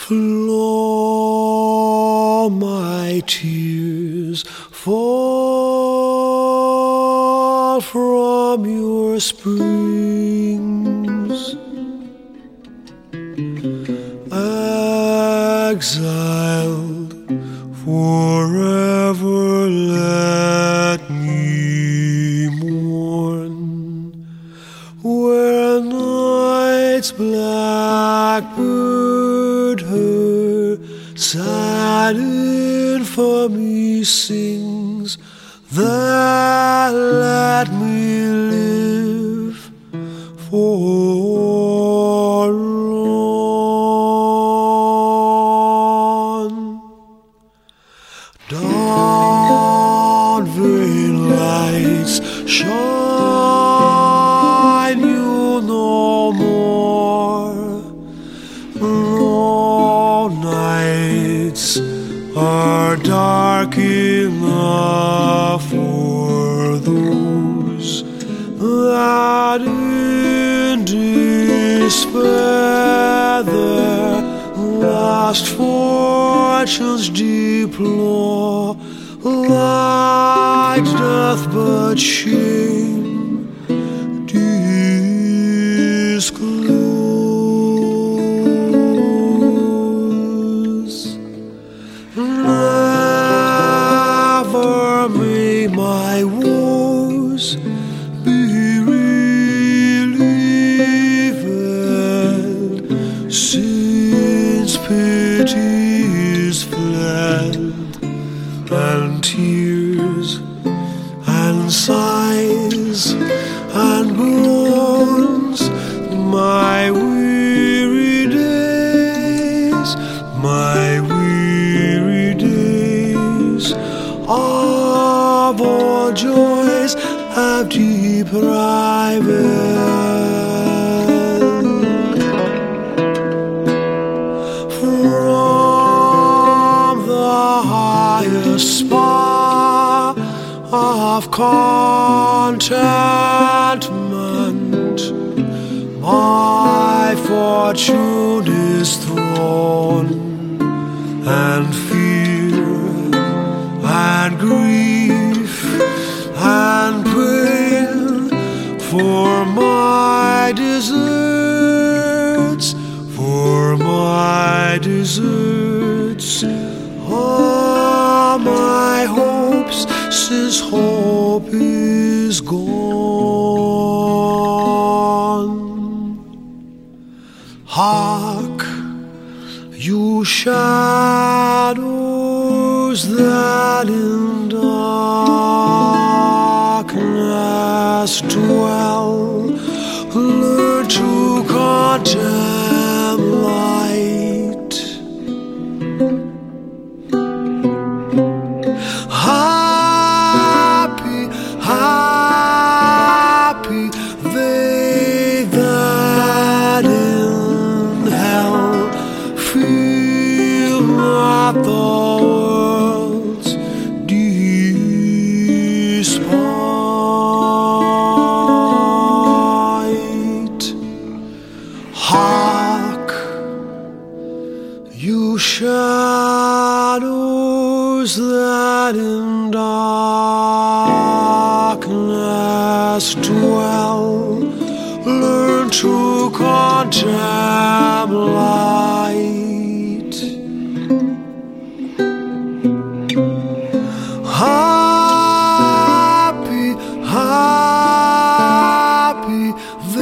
Flow my tears fall from your springs. Exiled forever, let me mourn where night's blackbird her sad infamy sings. That let me live forlorn. Dawn veil lights shine you no more. No nights are dark enough for those that in despair their lost fortunes deplore. Light doth but shame disclose. Never may my woes be relieved, since pity is fled, and tears and sighs and groans my weary days, of all joys have deprived. From the highest spar of contentment my fortune is thrown, and fear and grief and pain for my deserts, all my hopes, since hope is gone. Hark, you shadows that in darkness dwell, learn to contemn light. Happy, happy they that in hell feel not the world's despite. Hark, you shadows that in darkness dwell, learn to contemn light. Happy, happy